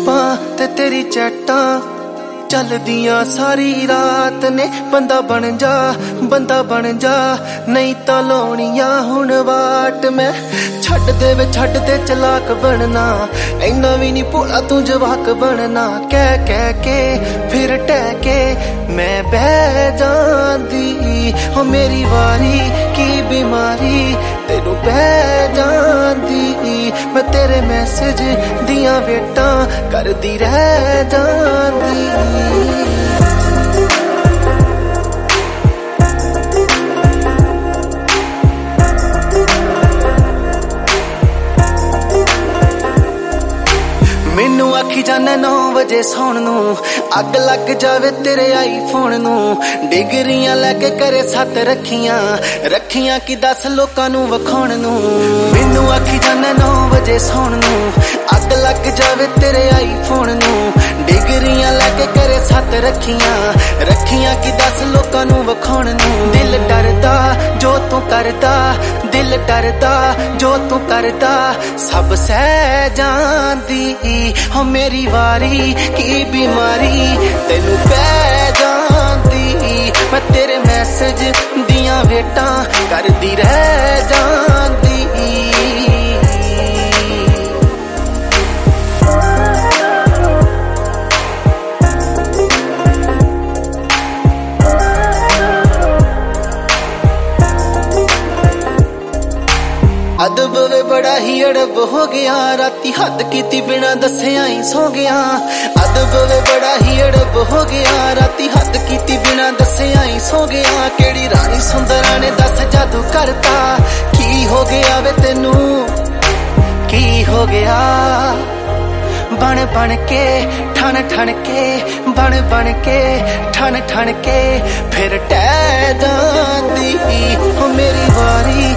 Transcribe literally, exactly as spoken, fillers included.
स्नैपां ते तेरी चैटां चलदियां सारी रात ने। बंदा बन जा बंदा बन जा नहीं तां लाउणियां हुण वाट। मैं छड्ड दे वे छड्ड दे चलाक बनना, इन्ना भी नी भोला तू जवाक बनना। कह कह के फिर टह के मैं बह जांदी, हो मेरी वारी की बीमारी तेनू बह जांदी। मैं तेरे मैसेज दियां वेटां करदी रह जांदी। मैनू आखी जाने नौ बजे सौण नू, अग लग जावे तेरे आईफोन नू। डिगरियां लैके करे सत्त रखियां रखियां कि दस लोकां नू वखाउण नू। मैनू आखी जाने नौ बजे सौण नू, अग लग जावे तेरे आईफोन नू। डिगरियां लैके करे सत्त रखियां रखियां कि दस लोकां नू वखाउण नू। दिल डरदा जो तू करदा, दिल डरदा जो तू करदा, सब सह जांदी। हो मेरी वारी की बीमारी तेनू पै जांदी। मैं तेरे मैसेज दियां वेटां करदी रह जांदी। अदब वे बड़ा ही अड़ब हो गया, राती हद कीती बिना दस्सिया ही सो गया। अदब वे बड़ा ही अड़ब हो गया, राती हद कीती बिना दस्सिया ही सो गया। केड़ी रानी सुंदरा ने दस जादू करता, की हो गया वे तेनू की हो गया। बन बन के ठन ठन के बन बन के ठन ठन के फिर टह जांदी। हो मेरी वारी